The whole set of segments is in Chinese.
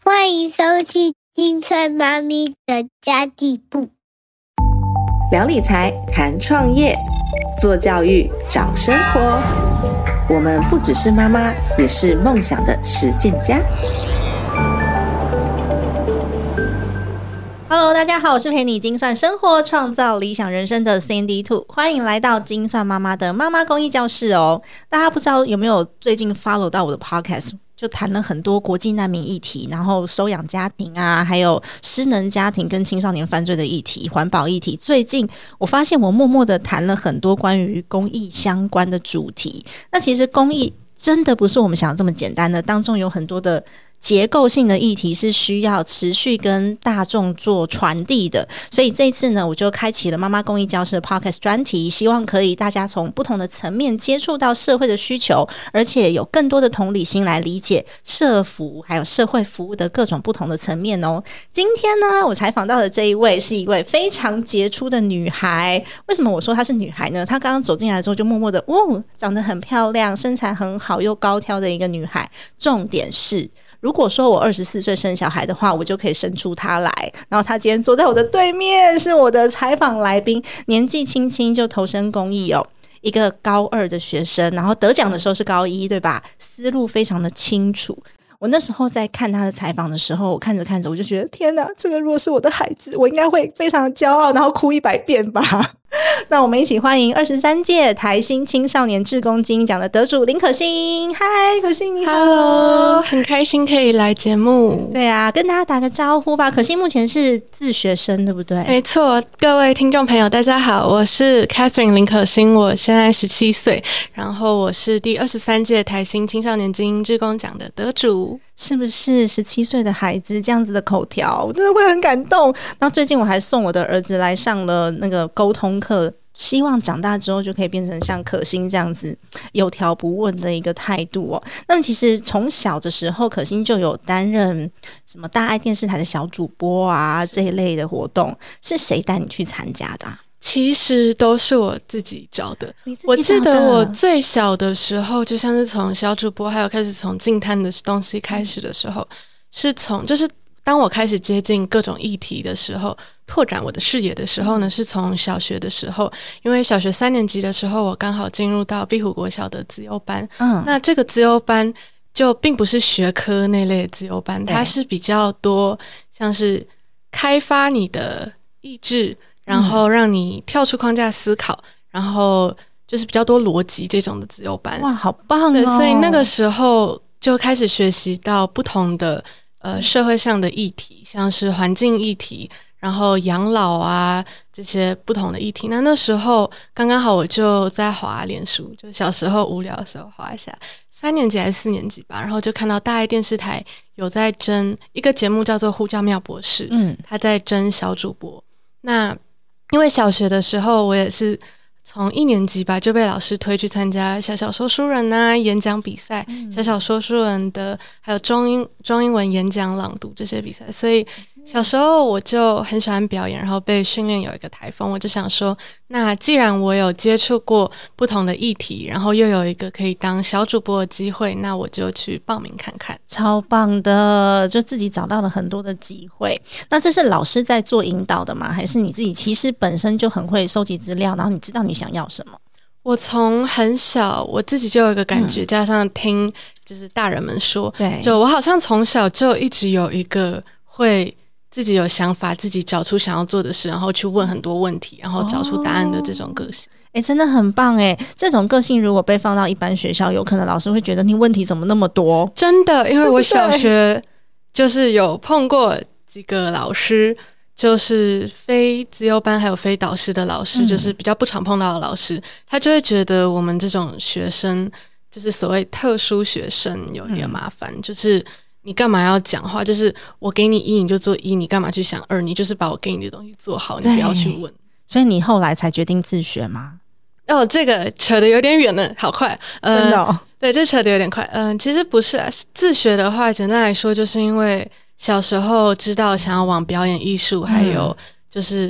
欢迎收听金川妈咪的家地部， 聊理财，谈创业，做教育，找生活。我们不只是妈妈，也是梦想的实践家。 Hello， 大家好，我是陪你精算生活、创造理想人生的 Sandy Two， 欢迎来到精算妈妈的妈妈公益教室哦。大家不知道有没有最近 follow 到我的 podcast？就谈了很多国际难民议题，然后收养家庭啊，还有失能家庭跟青少年犯罪的议题、环保议题。最近我发现我默默的谈了很多关于公益相关的主题。那其实公益真的不是我们想的这么简单的，当中有很多的结构性的议题是需要持续跟大众做传递的，所以这一次呢，我就开启了妈妈公益教室的 podcast 专题，希望可以大家从不同的层面接触到社会的需求，而且有更多的同理心来理解社福还有社会服务的各种不同的层面哦。今天呢，我采访到的这一位是一位非常杰出的女孩。为什么我说她是女孩呢？她刚刚走进来之后就默默的，长得很漂亮，身材很好又高挑的一个女孩。重点是，如果说我24岁生小孩的话，我就可以生出他来。然后他今天坐在我的对面，是我的采访来宾，年纪轻轻就投身公益哦，一个高2的学生，然后得奖的时候是高1，对吧？思路非常的清楚。我那时候在看他的采访的时候，我看着看着我就觉得，天哪，这个如果是我的孩子，我应该会非常骄傲，然后哭100遍吧。那我们一起欢迎23届台新青少年志工金奖的得主林可欣。嗨，可欣你好。 Hello， 很开心可以来节目。 对啊，跟大家打个招呼吧。可欣目前是自学生对不对？ 没错，各位听众朋友大家好，我是 Catherine 林可欣，我现在17岁，然后我是第23届台新青少年精英志工奖的得主。 是不是17岁的孩子这样子的口条，我真的会很感动。然后最近我还送我的儿子来上了那个沟通课，希望长大之后就可以变成像可欣这样子有条不紊的一个态度哦。那么其实从小的时候，可欣就有担任什么大爱电视台的小主播啊这一类的活动，是谁带你去参加的啊？ 其实都是我自己找的。 你自己找的？ 我记得我最小的时候，就像是从小主播，还有开始从净滩的东西开始的时候，是从就是当我开始接近各种议题的时候，拓展我的视野的时候呢，是从小学的时候。因为小学3年级的时候，我刚好进入到壁虎国小的资优班。那这个资优班就并不是学科那类的资优班，它是比较多像是开发你的意志，然后让你跳出框架思考，然后就是比较多逻辑这种的资优班。 哇，好棒哦！ 对，所以那个时候就开始学习到不同的社会上的议题，像是环境议题，然后养老啊这些不同的议题。那时候刚刚好我就在滑脸书，就小时候无聊的时候滑一下，3年级还是4年级吧，然后就看到大爱电视台有在征一个节目叫做呼叫妙博士，他在征小主播。那因为小学的时候我也是从1年级吧就被老师推去参加小小说书人啊演讲比赛，小小说书人的还有中英文演讲朗读这些比赛，所以小时候我就很喜欢表演，然后被训练有一个台风。我就想说，那既然我有接触过不同的议题，然后又有一个可以当小主播的机会，那我就去报名看看。 超棒的，就自己找到了很多的机会。那这是老师在做引导的吗？还是你自己其实本身就很会收集资料，然后你知道你想要什么？ 我从很小我自己就有一个感觉，加上听就是大人们说，对，就我好像从小就一直有一个会自己有想法，自己找出想要做的事，然后去问很多问题，然后找出答案的这种个性。 真的很棒这种个性如果被放到一般学校，有可能老师会觉得你问题怎么那么多。 真的，因为我小学就是有碰过几个老师，就是非资优班还有非导师的老师，就是比较不常碰到的老师，他就会觉得我们这种学生就是所谓特殊学生有点麻烦，就是你干嘛要讲话，就是我给你1你就做1，你干嘛去想2，你就是把我给你的东西做好，你不要去问。 所以你后来才决定自学吗？ 这个扯得有点远了，好快。 真的对，这扯得有点快。其实不是啊，自学的话简单来说就是因为小时候知道想要往表演艺术还有就是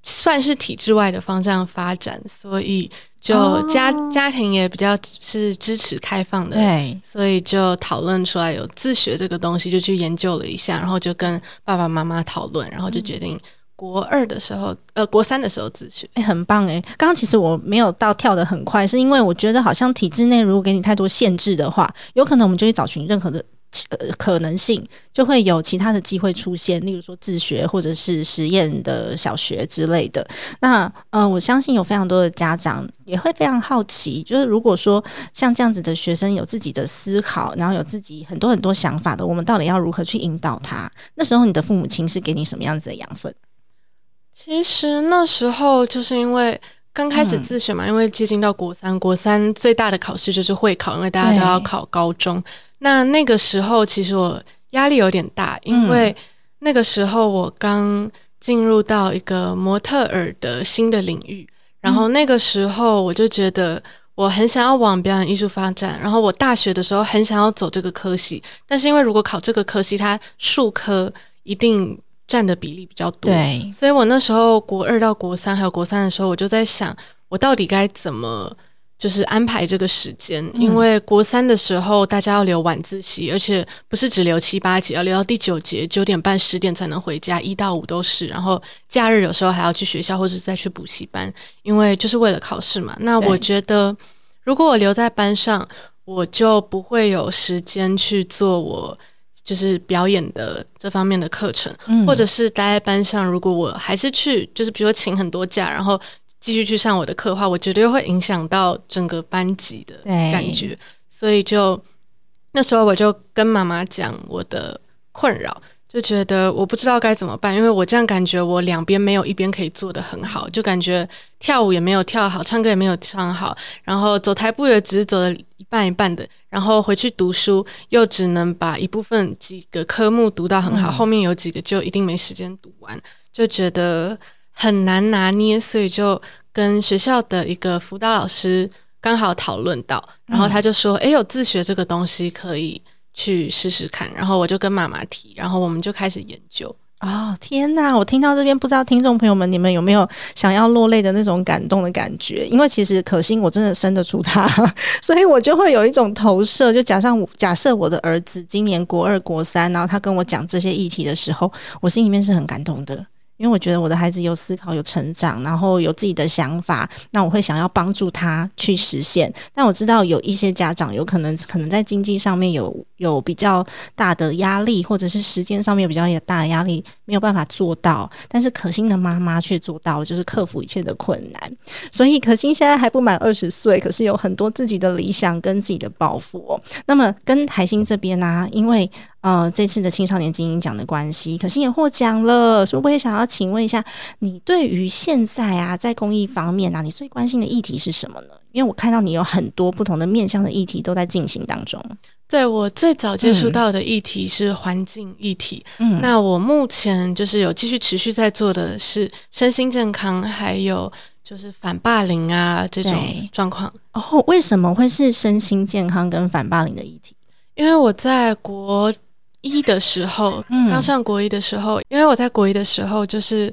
算是体制外的方向发展，所以就家庭也比较是支持开放的， 对， 所以就讨论出来有自学这个东西，就去研究了一下，然后就跟爸爸妈妈讨论，然后就决定国3的时候自学。 很棒诶。刚刚其实我没有到跳得很快，是因为我觉得好像体制内如果给你太多限制的话，有可能我们就会找寻任何的可能性，就会有其他的机会出现，例如说自学或者是实验的小学之类的。那我相信有非常多的家长也会非常好奇，就是如果说像这样子的学生有自己的思考，然后有自己很多想法的，我们到底要如何去引导他？那时候你的父母亲是给你什么样子的养分？ 其实那时候就是因为刚开始自学嘛，因为接近到国三最大的考试就是会考，因为大家都要考高中。那个时候其实我压力有点大，因为那个时候我刚进入到一个模特儿的新的领域，然后那个时候我就觉得我很想要往表演艺术发展，然后我大学的时候很想要走这个科系，但是因为如果考这个科系，它术科一定占的比例比较多， 对， 所以我那时候国2到国3还有国3的时候，我就在想我到底该怎么就是安排这个时间，因为国3的时候大家要留晚自习，而且不是只留7、8节，要留到第9节9点半10点才能回家，1到5都是，然后假日有时候还要去学校或者是再去补习班，因为就是为了考试嘛。那我觉得如果我留在班上，我就不会有时间去做我就是表演的这方面的课程，或者是待在班上，如果我还是去就是比如说请很多假，然后继续去上我的课的话，我绝对会影响到整个班级的感觉。所以就那时候我就跟妈妈讲我的困扰，就觉得我不知道该怎么办，因为我这样感觉我两边没有一边可以做得很好，就感觉跳舞也没有跳好，唱歌也没有唱好，然后走台步也只是走了一半一半的，然后回去读书又只能把一部分几个科目读到很好，后面有几个就一定没时间读完，就觉得很难拿捏，所以就跟学校的一个辅导老师刚好讨论到，然后他就说有自学这个东西可以去试试看，然后我就跟妈妈提，然后我们就开始研究。 哦，天哪！我听到这边，不知道听众朋友们你们有没有想要落泪的那种感动的感觉？因为其实可心我真的生得出他，所以我就会有一种投射。就假设我的儿子今年国2、国3，然后他跟我讲这些议题的时候，我心里面是很感动的。因为我觉得我的孩子有思考、有成长，然后有自己的想法，那我会想要帮助他去实现。但我知道有一些家长有可能在经济上面有比较大的压力，或者是时间上面有比较大的压力，没有办法做到。但是可心的妈妈却做到了，就是克服一切的困难。所以可心现在还不满20岁，可是有很多自己的理想跟自己的抱负哦。那么跟海星这边啊，因为这次的青少年金鹰奖的关系，可心也获奖了，所以我也想要请问一下，你对于现在啊，在公益方面啊，你最关心的议题是什么呢？因为我看到你有很多不同的面向的议题都在进行当中。 对，我最早接触到的议题是环境议题，那我目前就是有继续持续在做的是身心健康，还有就是反霸凌啊这种状况。 哦，为什么会是身心健康跟反霸凌的议题？ 因为我在国1的时候，刚上国1的时候，因为我在国1的时候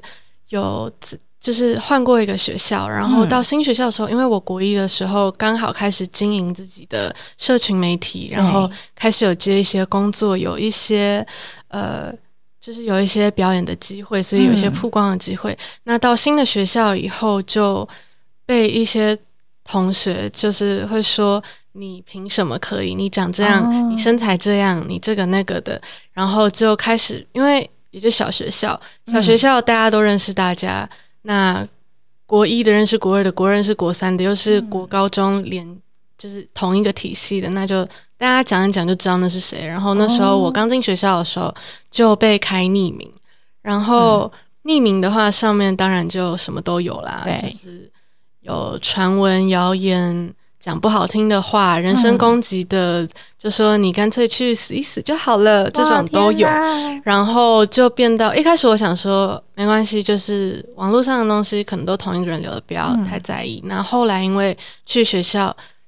就是换过一个学校，然后到新学校的时候，因为我国1的时候刚好开始经营自己的社群媒体，然后开始有接一些工作，有一些就是有一些表演的机会，所以有一些曝光的机会。那到新的学校以后，就被一些同学就是会说，你凭什么可以？你长这样，你身材这样，你这个那个的，然后就开始，因为也就小学校大家都认识大家，那国1的认识国2的，国2认识国3的，又是国高中就是同一个体系的，那就大家讲一讲就知道那是谁。然后那时候我刚进学校的时候就被开匿名，然后匿名的话上面当然就什么都有啦，就是有传闻谣言，讲不好听的话，人身攻击的，就说你干脆去死一死就好了，这种都有。然后就变到一开始我想说没关系，就是网络上的东西可能都同一个人留的，不要太在意。那后来因为去学校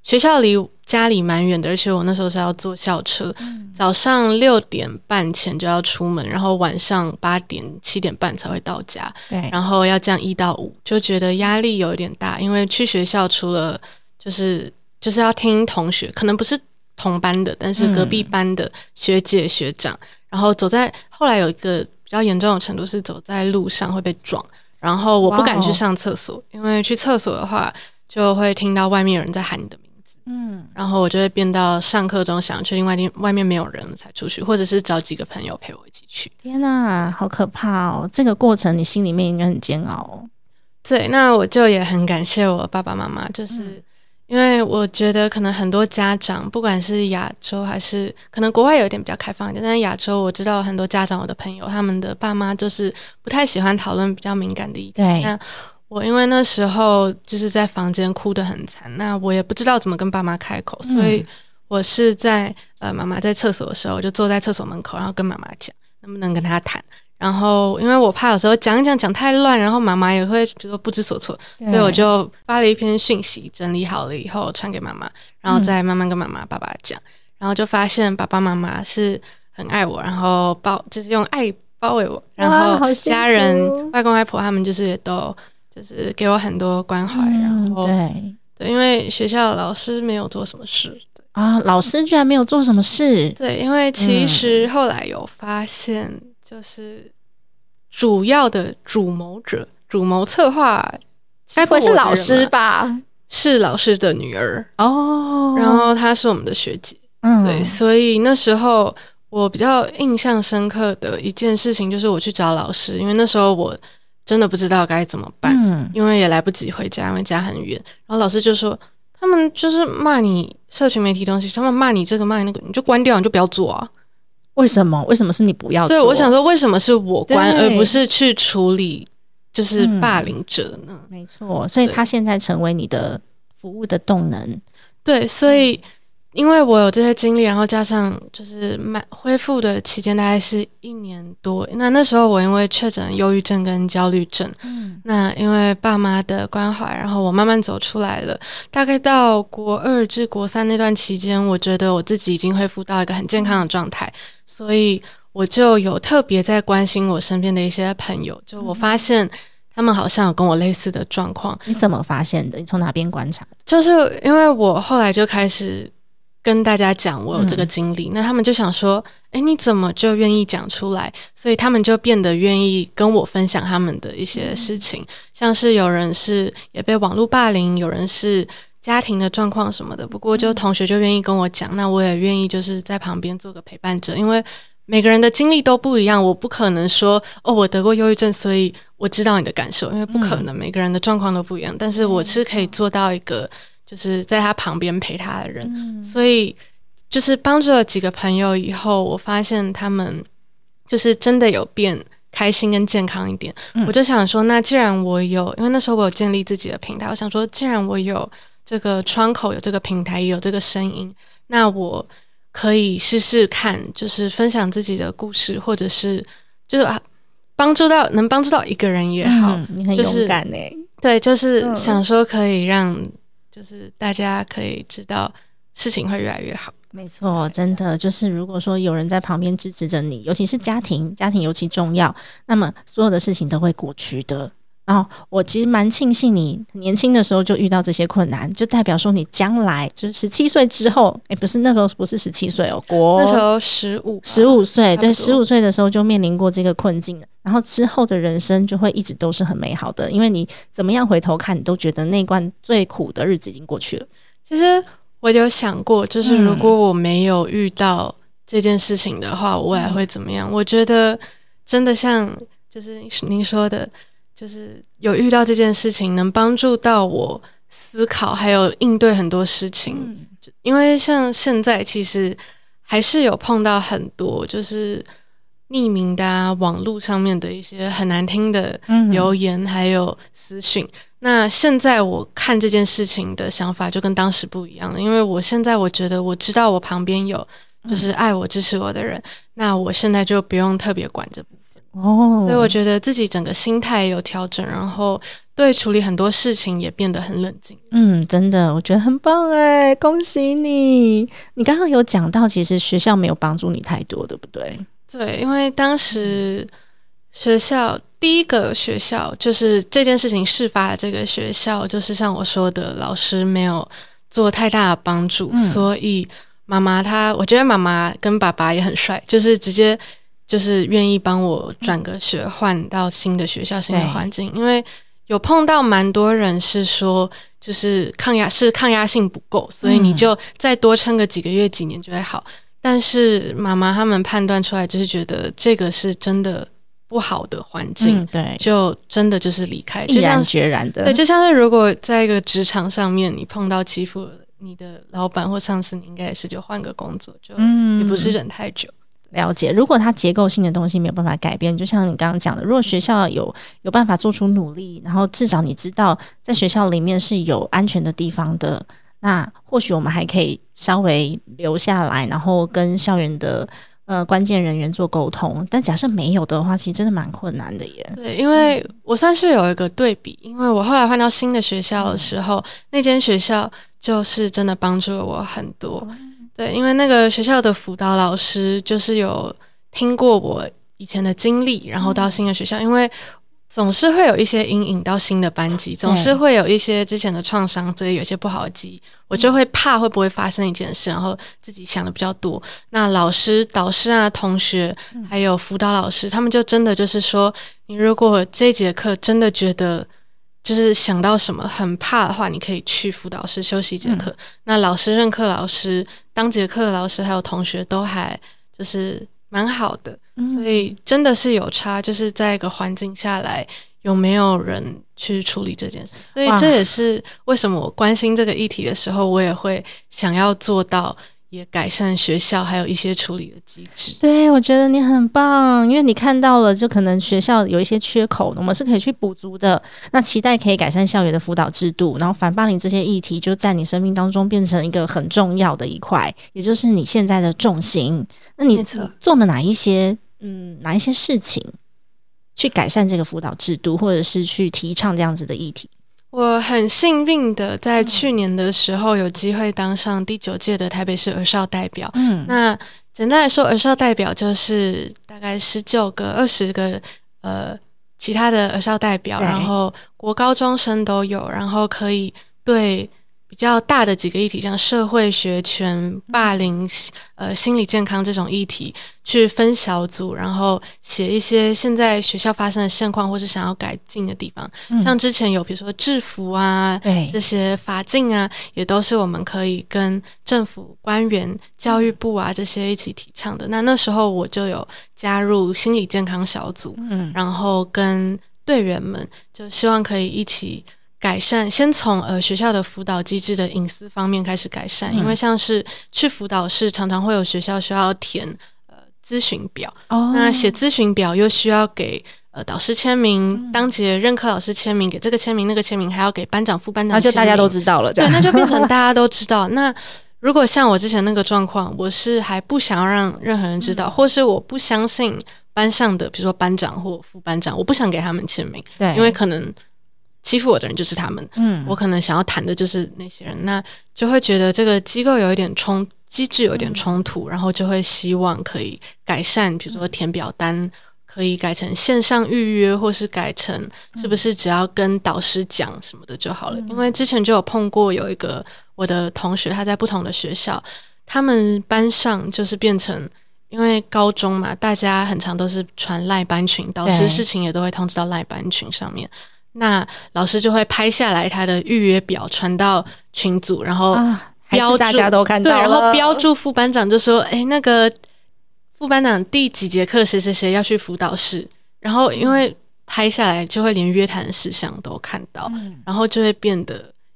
学校离家里蛮远的，而且我那时候是要坐校车，早上6点半前就要出门，然后晚上7点半才会到家， 对， 然后要这样1到5，就觉得压力有点大，因为去学校除了就是要听同学，可能不是同班的，但是隔壁班的学姐学长，然后后来有一个比较严重的程度是走在路上会被撞，然后我不敢去上厕所，因为去厕所的话就会听到外面有人在喊你的名字，然后我就会变到上课中想确定外面没有人了才出去，或者是找几个朋友陪我一起去。 天哪，好可怕哦！这个过程你心里面应该很煎熬哦。 对，那我就也很感谢我爸爸妈妈，就是因为我觉得可能很多家长，不管是亚洲还是可能国外有一点比较开放一点，但是亚洲我知道很多家长，我的朋友他们的爸妈就是不太喜欢讨论比较敏感的议题。 对， 那我因为那时候就是在房间哭得很惨，那我也不知道怎么跟爸妈开口，所以我是在妈妈在厕所的时候，我就坐在厕所门口，然后跟妈妈讲能不能跟她谈。然后因为我怕有时候讲太乱，然后妈妈也会比如说不知所措，所以我就发了一篇讯息，整理好了以后传给妈妈，然后再慢慢跟妈妈爸爸讲，然后就发现爸爸妈妈是很爱我，然后就是用爱包围我，然后家人外公外婆他们就是也都就是给我很多关怀，然后对，因为学校老师没有做什么事啊，老师居然没有做什么事。 对，因为其实后来有发现，就是主要的主谋策划， 该不会是老师吧？ 是老师的女儿哦， 然后她是我们的学姐，对，所以那时候我比较印象深刻的一件事情就是我去找老师，因为那时候我真的不知道该怎么办，因为也来不及回家，因为家很远。然后老师就说，他们就是骂你社群媒体东西，他们骂你这个骂你那个，你就关掉，你就不要做啊。 为什么是你不要做？ 对，我想说为什么是我关，而不是去处理就是霸凌者呢？ 没错，所以他现在成为你的服务的动能。 对，所以因为我有这些经历，然后加上就是恢复的期间大概是1年多，那时候我因为确诊忧郁症跟焦虑症，那因为爸妈的关怀，然后我慢慢走出来了，大概到国2至国3那段期间，我觉得我自己已经恢复到一个很健康的状态，所以我就有特别在关心我身边的一些朋友，就我发现他们好像有跟我类似的状况。 你怎么发现的？你从哪边观察？ 就是因为我后来就开始跟大家讲我有这个经历，那他们就想说，你怎么就愿意讲出来？所以他们就变得愿意跟我分享他们的一些事情，像是有人是也被网络霸凌，有人是家庭的状况什么的，不过就同学就愿意跟我讲，那我也愿意就是在旁边做个陪伴者，因为每个人的经历都不一样，我不可能说我得过忧郁症所以我知道你的感受，因为不可能，每个人的状况都不一样，但是我是可以做到一个就是在他旁边陪他的人，所以就是帮助了几个朋友以后，我发现他们就是真的有变开心跟健康一点，我就想说，那既然我有，因为那时候我有建立自己的平台，我想说既然我有这个窗口，有这个平台，也有这个声音，那我可以试试看，就是分享自己的故事，或者是就是能帮助到一个人也好， 你很勇敢欸。 对，就是想说可以让就是大家可以知道事情会越来越好。 没错，真的就是如果说有人在旁边支持着你，尤其是家庭尤其重要，那么所有的事情都会过去的。然后我其实蛮庆幸你年轻的时候就遇到这些困难，就代表说你将来就是17岁之后，不是那时候不是17岁哦， 那时候15 岁，对，15岁的时候就面临过这个困境，然后之后的人生就会一直都是很美好的，因为你怎么样回头看，你都觉得那段最苦的日子已经过去了。 其实我有想过，就是如果我没有遇到这件事情的话，我未来会怎么样？我觉得真的像就是您说的，就是有遇到这件事情能帮助到我思考还有应对很多事情，因为像现在其实还是有碰到很多就是匿名的网络上面的一些很难听的留言还有私讯，那现在我看这件事情的想法就跟当时不一样了，因为我现在我觉得我知道我旁边有就是爱我支持我的人，那我现在就不用特别管这部分所以我觉得自己整个心态有调整，然后对处理很多事情也变得很冷静。 真的，我觉得很棒哎，恭喜你！你刚刚有讲到，其实学校没有帮助你太多，对不对？ 对，因为当时学校第一个学校就是这件事情事发的这个学校，就是像我说的，老师没有做太大的帮助，所以妈妈我觉得妈妈跟爸爸也很帅，就是直接就是愿意帮我转个学，换到新的学校、新的环境，因为有碰到蛮多人是说，就是抗压性不够，所以你就再多撑个几个月、几年就会好。但是妈妈他们判断出来，就是觉得这个是真的不好的环境， 对， 就真的就是离开， 毅然决然的。 对，就像是如果在一个职场上面，你碰到欺负你的老板或上司，你应该也是就换个工作，就也不是忍太久。 了解，如果它结构性的东西没有办法改变，就像你刚刚讲的，如果学校有办法做出努力，然后至少你知道在学校里面是有安全的地方的，那或许我们还可以稍微留下来，然后跟校园的关键人员做沟通。但假设没有的话，其实真的蛮困难的耶。 对，因为我算是有一个对比，因为我后来换到新的学校的时候，那间学校就是真的帮助了我很多。对，因为那个学校的辅导老师就是有听过我以前的经历，然后到新的学校，因为总是会有一些阴影到新的班级，总是会有一些之前的创伤，所以有些不好的记忆，我就会怕会不会发生一件事，然后自己想的比较多。那老师、导师啊、同学还有辅导老师，他们就真的就是说，你如果这节课真的觉得就是想到什么很怕的话，你可以去辅导室休息一节课。那老师、任课老师、当节课的老师还有同学都还就是蛮好的，所以真的是有差，就是在一个环境下来有没有人去处理这件事。所以这也是为什么我关心这个议题的时候，我也会想要做到也改善学校还有一些处理的机制。 对，我觉得你很棒，因为你看到了就可能学校有一些缺口，我们是可以去补足的。那期待可以改善校园的辅导制度，然后反霸凌这些议题就在你生命当中变成一个很重要的一块，也就是你现在的重心。那你做了哪一些事情去改善这个辅导制度，或者是去提倡这样子的议题？ 我很幸运的在去年的时候有机会当上第9届的台北市儿少代表。那简单来说，儿少代表就是大概19个、20个其他的儿少代表，然后国高中生都有，然后可以对比较大的几个议题，像社会学、权、霸凌、心理健康这种议题去分小组，然后写一些现在学校发生的现况或是想要改进的地方。像之前有比如说制服啊，这些法禁啊，也都是我们可以跟政府官员、教育部啊这些一起提倡的。那时候我就有加入心理健康小组，然后跟队员们就希望可以一起改善，先从学校的辅导机制的隐私方面开始改善，因为像是去辅导室常常会有学校需要填咨询表，那写咨询表又需要给导师签名，当节任课老师签名，给这个签名那个签名，还要给班长副班长签名， 那就大家都知道了， 对，那就变成大家都知道。那如果像我之前那个状况，我是还不想要让任何人知道，或是我不相信班上的比如说班长或副班长，我不想给他们签名，对，因为可能欺负我的人就是他们，我可能想要谈的就是那些人，那就会觉得这个机构有一点机制有点冲突，然后就会希望可以改善，比如说填表单可以改成线上预约，或是改成是不是只要跟导师讲什么的就好了。因为之前就有碰过有一个我的同学，他在不同的学校，他们班上就是变成因为高中嘛，大家很常都是传赖班群，导师事情也都会通知到赖班群上面，那老师就会拍下来他的预约表传到群组，然后标注， 大家都看到了， 对，然后标注副班长就说那个副班长第几节课谁谁谁要去辅导室，然后因为拍下来就会连约谈的事项都看到，然后就会变得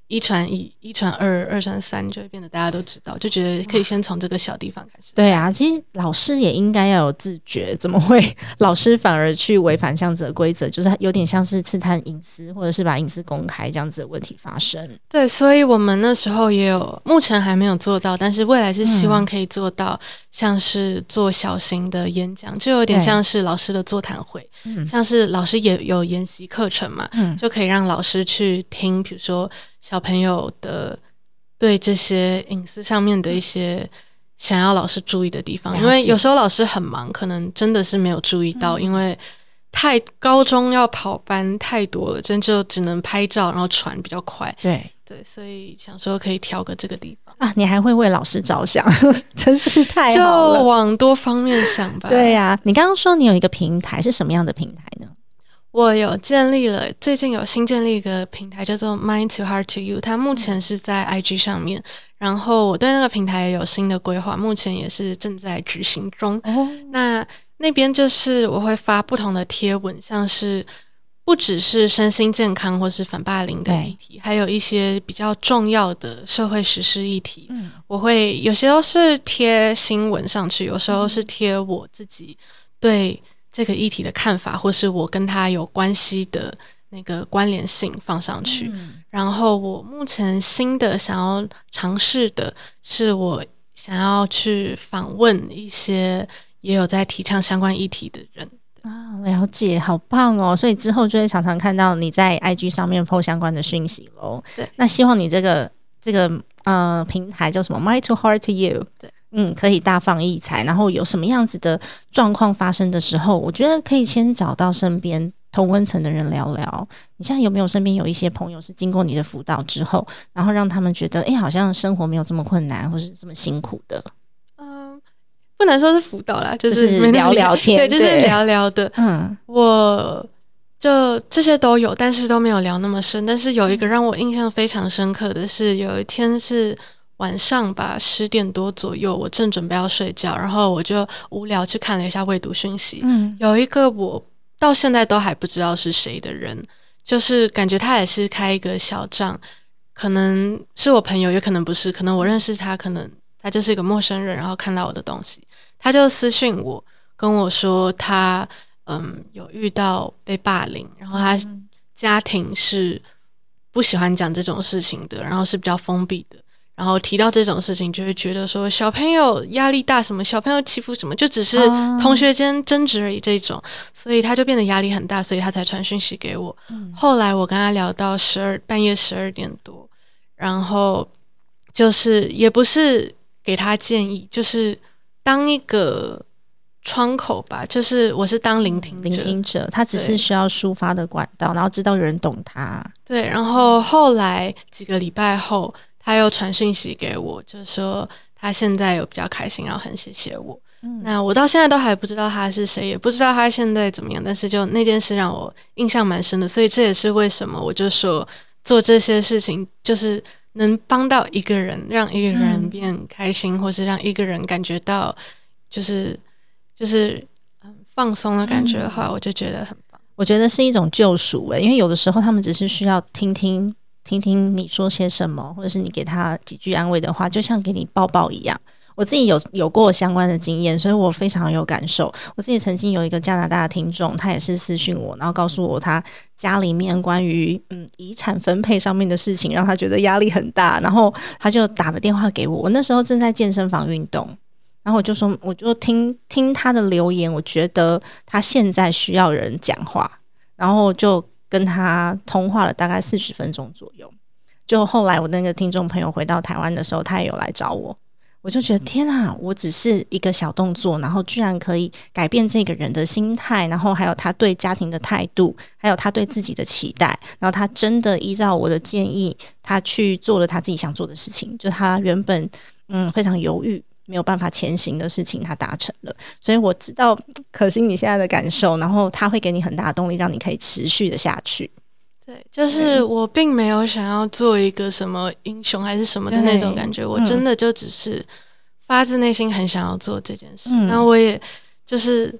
一传一，一传二，二传三，就会变得大家都知道，就觉得可以先从这个小地方开始。 对啊，其实老师也应该要有自觉，怎么会老师反而去违反这样子的规则，就是有点像是刺探隐私或者是把隐私公开这样子的问题发生。 对，所以我们那时候也有，目前还没有做到，但是未来是希望可以做到，像是做小型的演讲，就有点像是老师的座谈会，像是老师也有研习课程嘛，就可以让老师去听，比如说小朋友的对这些隐私上面的一些想要老师注意的地方，因为有时候老师很忙，可能真的是没有注意到，因为高中要跑班太多了，真就只能拍照然后传比较快。对，所以想说可以挑个这个地方啊，你还会为老师着想，真是太好了， 就往多方面想吧。 对啊，你刚刚说你有一个平台，是什么样的平台呢？ 我有最近有新建立一个平台叫做 Mind to Heart to You， 它目前是在 IG 上面，然后我对那个平台也有新的规划，目前也是正在执行中。那边就是我会发不同的贴文，像是不只是身心健康或是反霸凌的议题，还有一些比较重要的社会时事议题。我会有时候是贴新闻上去，有时候是贴我自己对这个议题的看法，或是我跟他有关系的那个关联性放上去。然后我目前新的想要尝试的是，我想要去访问一些也有在提倡相关议题的人。 了解，好棒哦！所以之后就会常常看到你在 IG 上面 po 相关的讯息咯。对，那希望你这个平台叫什么 Mind to Heart to You， 对，可以大放异彩，然后有什么样子的状况发生的时候，我觉得可以先找到身边同温层的人聊聊。你现在有没有身边有一些朋友是经过你的辅导之后，然后让他们觉得好像生活没有这么困难或是这么辛苦的？ 不能说是辅导啦，就是聊聊天， 对，就是聊聊的。我就这些都有，但是都没有聊那么深。但是有一个让我印象非常深刻的是，有一天是晚上吧，10点多左右，我正准备要睡觉，然后我就无聊去看了一下未读讯息。有一个我到现在都还不知道是谁的人，就是感觉他也是开一个小账，可能是我朋友，也可能不是，可能我认识他，可能他就是一个陌生人，然后看到我的东西，他就私讯我，跟我说他有遇到被霸凌，然后他家庭是不喜欢讲这种事情的，然后是比较封闭的，然后提到这种事情就会觉得说小朋友压力大，什么小朋友欺负什么，就只是同学间争执而已这种，所以他就变得压力很大，所以他才传讯息给我。后来我跟他聊到半夜12点多，然后就是也不是给他建议，就是当一个窗口吧，就是我是当聆听者， 他只是需要抒发的管道，然后知道有人懂他。 对，然后后来几个礼拜后，他又传讯息给我，就说他现在有比较开心，然后很谢谢我。那我到现在都还不知道他是谁，也不知道他现在怎么样，但是就那件事让我印象蛮深的，所以这也是为什么我就说做这些事情就是能帮到一个人，让一个人变开心，或是让一个人感觉到就是放松的感觉的话，我就觉得很棒。 我觉得是一种救赎因为有的时候他们只是需要听听你说些什么，或者是你给他几句安慰的话，就像给你抱抱一样。我自己有过相关的经验，所以我非常有感受。我自己曾经有一个加拿大的听众，他也是私讯我，然后告诉我他家里面关于遗产分配上面的事情，让他觉得压力很大，然后他就打了电话给我。我那时候正在健身房运动，然后我就听他的留言，我觉得他现在需要人讲话，然后就跟他通话了大概40分钟左右。就后来我那个听众朋友回到台湾的时候，他也有来找我，我就觉得天啊，我只是一个小动作，然后居然可以改变这个人的心态，然后还有他对家庭的态度，还有他对自己的期待，然后他真的依照我的建议，他去做了他自己想做的事情，就他原本非常犹豫没有办法前行的事情他达成了。所以我知道可心你现在的感受，然后他会给你很大的动力，让你可以持续的下去。 对，就是我并没有想要做一个什么英雄还是什么的那种感觉，我真的就只是发自内心很想要做这件事。然后我也就是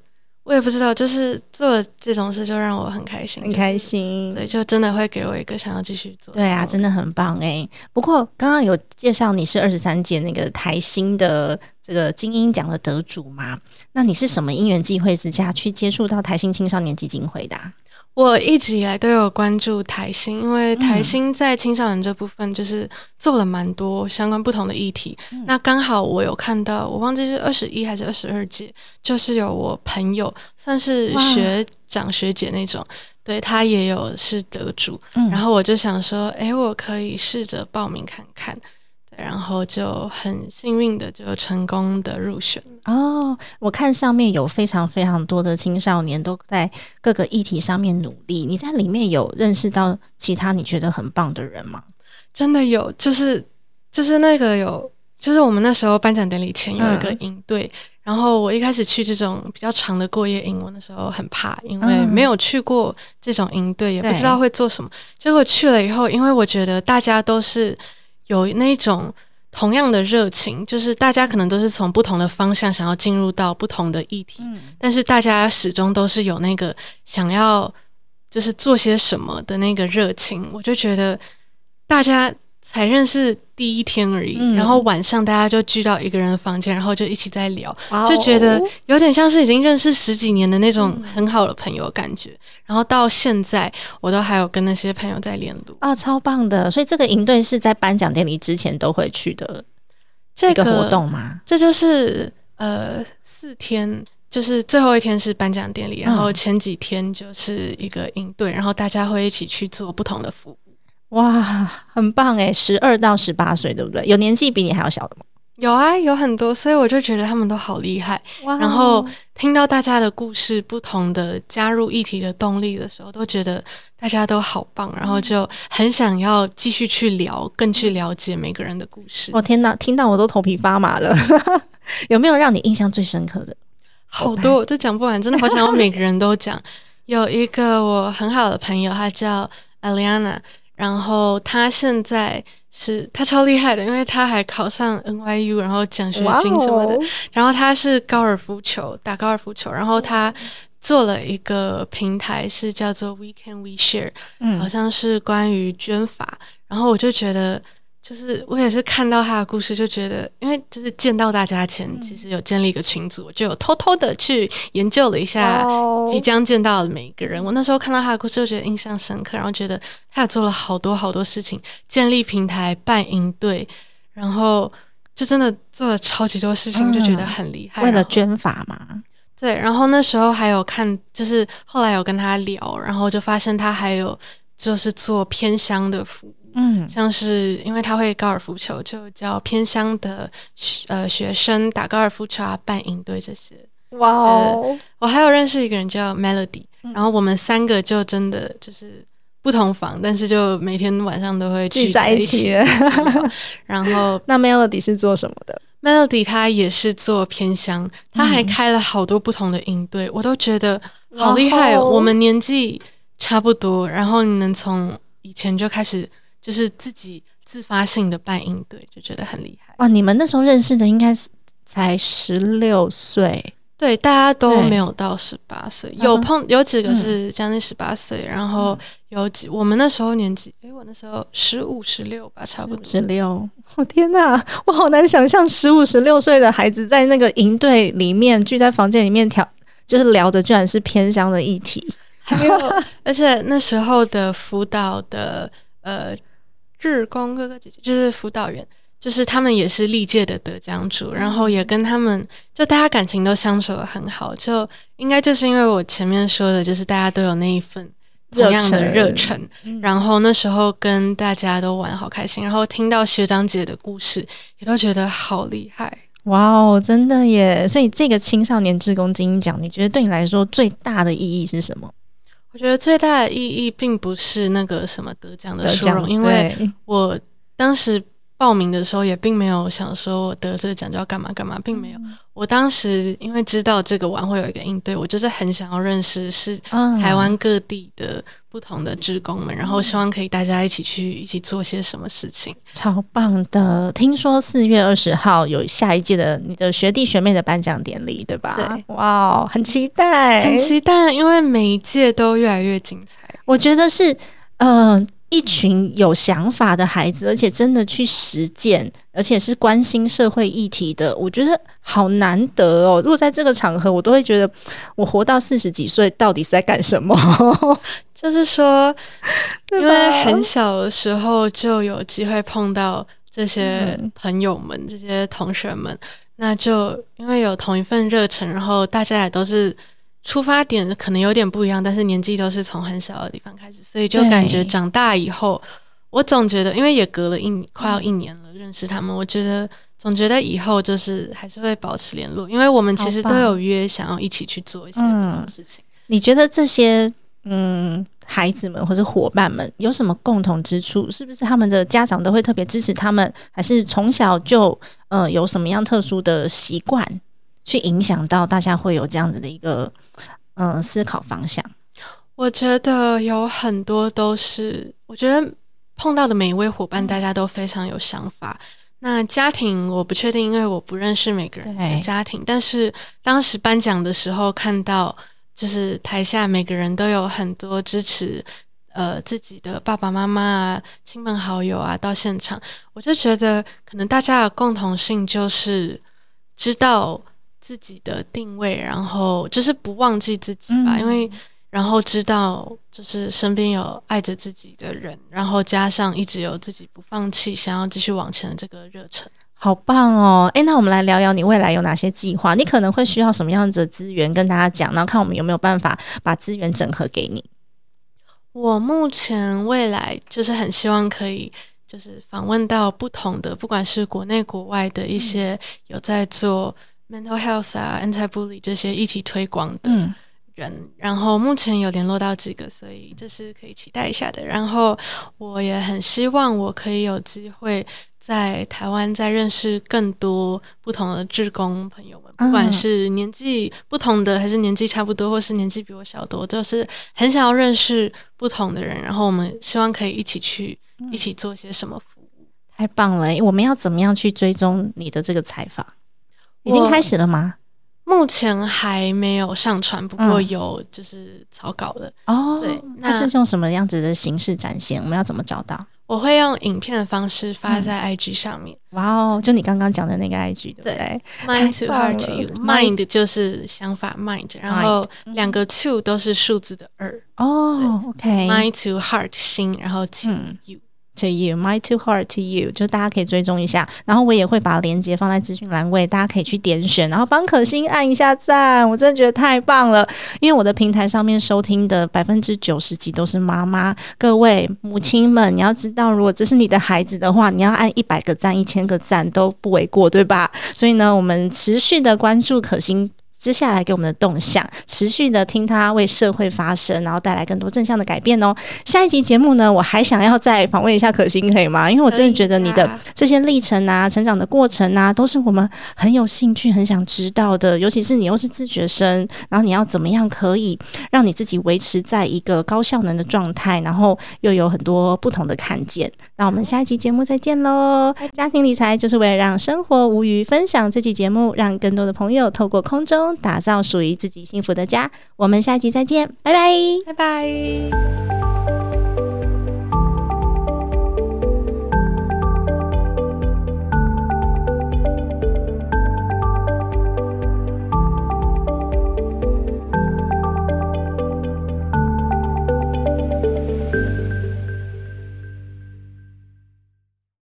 我也不知道，就是做这种事就让我很开心， 很开心， 对，就真的会给我一个想要继续做。 对啊，真的很棒不过刚刚有介绍你是23届那个台新的这个金鹰奖的得主嘛？那你是什么因缘际会之下去接触到台新青少年基金会的我一直以来都有关注台新，因为台新在青少年这部分就是做了蛮多相关不同的议题。那刚好我有看到，我忘记是21还是22届，就是有我朋友算是学长学姐那种，对，他也有是得主，然后我就想说，我可以试着报名看看。然后就很幸运的就成功的入选我看上面有非常非常多的青少年都在各个议题上面努力，你在里面有认识到其他你觉得很棒的人吗？ 真的有，就是那个有，就是我们那时候颁奖典礼前有一个营队，然后我一开始去这种比较长的过夜营，我那时候很怕，因为没有去过这种营队，也不知道会做什么。结果去了以后，因为我觉得大家都是有那种同样的热情，就是大家可能都是从不同的方向想要进入到不同的议题，但是大家始终都是有那个想要就是做些什么的那个热情。我就觉得大家才认识第一天而已，然后晚上大家就聚到一个人的房间，然后就一起在聊，就觉得有点像是已经认识10几年的那种很好的朋友感觉。然后到现在我都还有跟那些朋友在联络超棒的。所以这个营队是在颁奖典礼之前都会去的一个活动吗？ 这就是4天，就是最后一天是颁奖典礼，然后前几天就是一个营队，然后大家会一起去做不同的服务。 哇，很棒12到18岁对不对？有年纪比你还要小的吗？ 有啊，有很多，所以我就觉得他们都好厉害。然后听到大家的故事，不同的加入议题的动力的时候，都觉得大家都好棒，然后就很想要继续去聊，更去了解每个人的故事。 我天哪，听到我都头皮发麻了。有没有让你印象最深刻的？ 好多，这讲不完，真的好想要每个人都讲。有一个我很好的朋友，她叫 Aliana， 然后她现在她超厉害的，因为她还考上 NYU， 然后奖学金什么的。然后她是打高尔夫球，然后她做了一个平台是叫做 We Can We Share，好像是关于捐发。然后我就觉得，就是我也是看到他的故事，就觉得，因为就是见到大家前，其实有建立一个群组，我就有偷偷的去研究了一下即将见到的每一个人。我那时候看到他的故事，就觉得印象深刻，然后觉得他也做了好多好多事情，建立平台、办营队，然后就真的做了超级多事情，就觉得很厉害。 为了捐发嘛。 对，然后那时候还有看，就是后来有跟他聊，然后就发现他还有就是做偏乡的服务。像是因为他会高尔夫球，就教偏乡的学生打高尔夫球啊，办营队这些。哇哦！我还有认识一个人叫 Melody，然后我们3个就真的就是不同房，但是就每天晚上都会聚在一起。然后那 Melody 是做什么的 ？Melody 他也是做偏乡，他还开了好多不同的营队，我都觉得好厉害哦。我们年纪差不多，然后你能从以前就开始就是自己自发性的办营队，就觉得很厉害。 哇，你们那时候认识的应该是才16岁。 对，大家都没有到18岁，有几个是将近18岁，然后我们那时候年纪，我那时候15、16吧，差不多 16。我天哪，我好难想象15、16岁的孩子在那个营队里面聚在房间里面就是聊的居然是偏乡的议题。 还有，而且那时候的辅导的日工哥哥姐姐就是辅导员，就是他们也是历届的得奖主，然后也跟他们就大家感情都相处得很好，就应该就是因为我前面说的，就是大家都有那一份同样的热忱，然后那时候跟大家都玩好开心，然后听到学长姐的故事，也都觉得好厉害。 哇哦，真的耶！所以这个青少年志工金鹰奖，你觉得对你来说最大的意义是什么？ 我觉得最大的意义并不是那个什么得奖的殊荣，因为我当时报名的时候也并没有想说我得这个奖就要干嘛干嘛，并没有。我当时因为知道这个晚会有一个营队，我就是很想要认识是台湾各地的不同的志工们，然后希望可以大家一起做些什么事情。 超棒的！听说4月20号有下一届的你的学弟学妹的颁奖典礼，对吧？ 对， 哇，很期待， 很期待，因为每一届都越来越精彩。 我觉得是一群有想法的孩子，而且真的去实践，而且是关心社会议题的，我觉得好难得哦。如果在这个场合，我都会觉得我活到40几岁到底是在干什么？ 就是说，因为很小的时候就有机会碰到这些朋友们、这些同学们，那就因为有同一份热忱，然后大家也都是出发点可能有点不一样，但是年纪都是从很小的地方开始，所以就感觉长大以后，我总觉得，因为也隔了快要1年了认识他们，我总觉得以后就是还是会保持联络，因为我们其实都有约想要一起去做一些不同的事情。 你觉得这些孩子们或者伙伴们有什么共同之处？是不是他们的家长都会特别支持他们，还是从小就有什么样特殊的习惯去影响到大家会有这样子的一个思考方向？ 我觉得有很多都是，我觉得碰到的每一位伙伴大家都非常有想法。那家庭我不确定，因为我不认识每个人的家庭，但是当时颁奖的时候看到就是台下每个人都有很多支持自己的爸爸妈妈啊、亲朋好友啊到现场，我就觉得可能大家的共同性就是知道自己的定位，然后就是不忘记自己吧，因为然后知道就是身边有爱着自己的人，然后加上一直有自己不放弃想要继续往前的这个热忱。 好棒哦！那我们来聊聊你未来有哪些计划？你可能会需要什么样子的资源跟大家讲，然后看我们有没有办法把资源整合给你。 我目前未来就是很希望可以就是访问到不同的，不管是国内国外的一些有在做 mental health 啊、anti-bully 这些议题推广的人，然后目前有联络到几个，所以这是可以期待一下的。然后我也很希望我可以有机会在台湾再认识更多不同的志工朋友们，不管是年纪不同的还是年纪差不多，或是年纪比我小多，就是很想要认识不同的人，然后我们希望可以一起做些什么服务。 太棒了！我们要怎么样去追踪你的这个采访？已经开始了吗？ 目前还没有上传，不过有就是草稿的哦。 对， 它是用什么样子的形式展现？我们要怎么找到？ 我会用影片的方式发在 IG 上面。 哇哦，就你刚刚讲的那个 IG 对不对 ？Mind to heart to you， mind 就是想法 mind， 然后2个 to 都是数字的2。 哦 ，OK。Mind to heart 心，然后 to you。To you, my to heart to you， 就大家可以追踪一下，然后我也会把链接放在资讯栏位，大家可以去点选，然后帮可心按一下赞，我真的觉得太棒了。因为我的平台上面收听的90%几都是妈妈，各位母亲们，你要知道，如果这是你的孩子的话，你要按100个赞、1000个赞都不为过，对吧？所以呢，我们持续的关注可心接下来给我们的动向，持续的听他为社会发声，然后带来更多正向的改变哦。下一集节目呢，我还想要再访问一下可心，可以吗？因为我真的觉得你的这些历程啊、成长的过程啊，都是我们很有兴趣、很想知道的。尤其是你又是自学生，然后你要怎么样可以让你自己维持在一个高效能的状态，然后又有很多不同的看见。那我们下一集节目再见喽！家庭理财就是为了让生活无虞，分享这期节目，让更多的朋友透过空中打造属于自己幸福的家。我们下一集再见，拜拜， 拜拜。